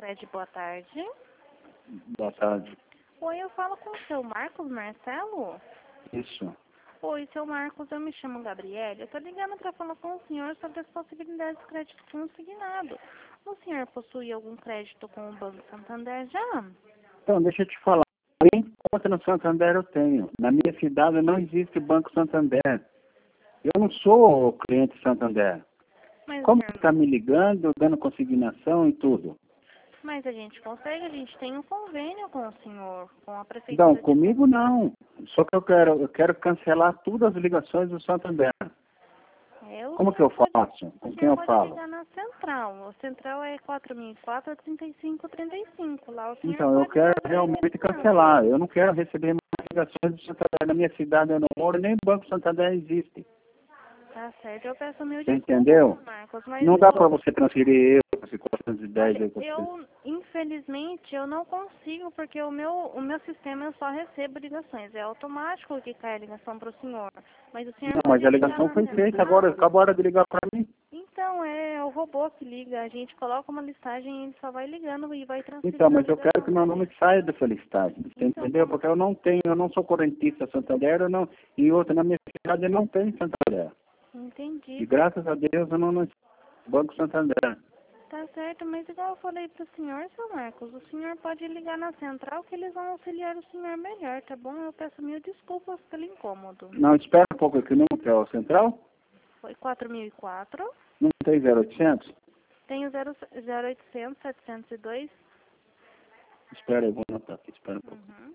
Cred, boa tarde. Boa tarde. Oi, eu falo com o seu Marcos Marcelo? Isso. Oi, seu Marcos, eu me chamo Gabriele. Eu tô ligando para falar com o senhor sobre as possibilidades de crédito consignado. O senhor possui algum crédito com o Banco Santander já? Então, deixa eu te falar. Nem conta no Santander eu tenho. Na minha cidade não existe Banco Santander. Eu não sou cliente Santander. Mas, Como senhor, você está me ligando, dando consignação e tudo? mas a gente consegue, a gente tem um convênio com o senhor, com a prefeitura Não, de comigo não. Só que eu quero cancelar todas as ligações do Santander. O Como que senhor eu pode, faço? o Com quem senhor eu pode falo? ligar na central. A central é 4004-3535. Lá o senhor Então, eu pode quero ligar e realmente reclamar. cancelar. Eu não quero receber mais ligações do Santander. Na minha cidade eu não moro, nem o Banco Santander existe. Tá certo, eu peço mil Você desculpas, entendeu? Marcos, mas Não dá para você transferir eu, esse 410 olha, aí. infelizmente, eu não consigo, porque o meu sistema eu só recebo ligações. É automático que cai a ligação para o senhor. Mas o senhor Não, pode mas a ligar ligação na foi feita central. agora, acabaram de ligar para mim. Então, é o robô que liga. A gente coloca uma listagem e ele só vai ligando e vai transferindo Então, a mas eu quero ligação. que meu nome saia dessa listagem. Você Então, entendeu? Porque eu não sou correntista Santander, eu não, e outra, na minha cidade não tem Santander. entendi. E graças a Deus eu não Banco Santander. Tá certo, mas igual eu falei pro senhor, seu Marcos, o senhor pode ligar na central que eles vão auxiliar o senhor melhor, tá bom? Eu peço mil desculpas pelo incômodo. Não, espera um pouco aqui, não é o central? Foi 4004, Não tem 0800? tem o 0800 702. Espera, eu vou anotar aqui, espera um pouco. Uhum.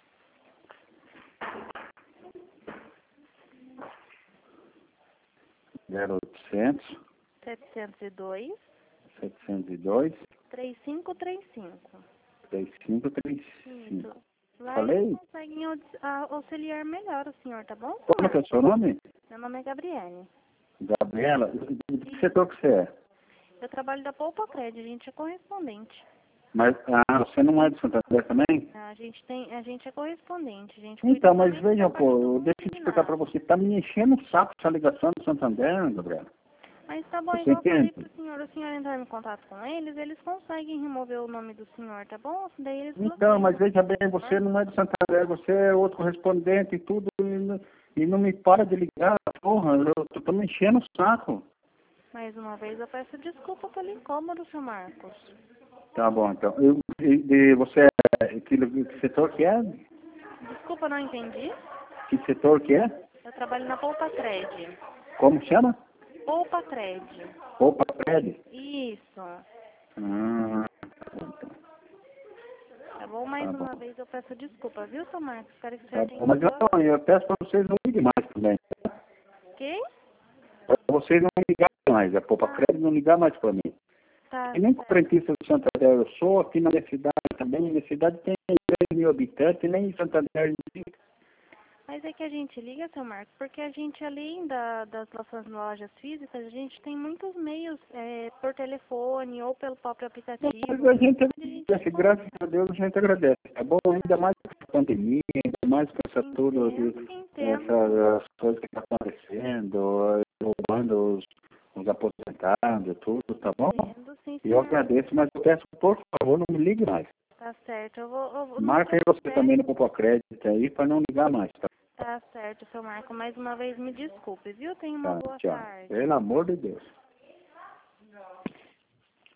0800 702 702 3535. 3535. Isso. Lá Falei? eles conseguem auxiliar melhor o senhor, tá bom? Como é que é o seu nome? Meu nome é Gabriele. Gabriela. De que setor que você é? Eu trabalho da Poupa Cred, a gente é correspondente. Mas, você não é de Santander também? A gente é correspondente, a gente cuida Então, mas somente veja, da parte do deixa eu explicar para consignado. você. Está me enchendo o saco essa ligação do Santander, Gabriela. Mas tá bom, Você igual eu falei entende? pro senhor, o senhor entrar em contato com eles conseguem remover o nome do senhor, tá bom? Daí eles Então, bloqueiam. mas veja bem, você não é de Santander, você é outro correspondente e tudo, e não me para de ligar, porra, eu tô me enchendo o saco. Mais uma vez eu peço desculpa pelo incômodo, seu Marcos. Tá bom, então. Você é, que setor que é? Desculpa, não entendi. Que setor que é? Eu trabalho na Poupa Cred. Como chama? Poupa Cred. Opa, Fred. Isso. Tá bom, então. Tá bom? Mais Tá bom. uma vez eu peço desculpa, viu, seu Marcos? Espero que o Tá senhor tenha bom. uma Mas boa... eu peço para vocês não liguem mais também. Ok? Para vocês não ligarem mais, a Popa Crédito não ligar mais para mim. Tá E nem certo. correntista de Santander eu sou, aqui na minha cidade também. Minha cidade tem 3.000 habitantes, e nem em Santander existe. Mas é que a gente liga, seu Marcos, porque a gente, além das nossas lojas físicas, a gente tem muitos meios por telefone ou pelo próprio aplicativo. Mas a gente Onde a gente agradece, graças a Deus a gente agradece. Tá bom? Ainda mais com essa pandemia, ainda mais com essa tudo, entendo, essas coisas que estão acontecendo, roubando os aposentados, tudo, tá bom? entendo, sim, E eu senhor. agradeço, mas eu peço, por favor, não me ligue mais. Tá certo, eu vou no Marca aí seu você também no Popa Crédito aí para não ligar mais, tá? Tá certo, seu Marco. Mais uma vez me desculpe, viu? Tenha uma Tá, boa tchau. tarde. Pelo amor de Deus.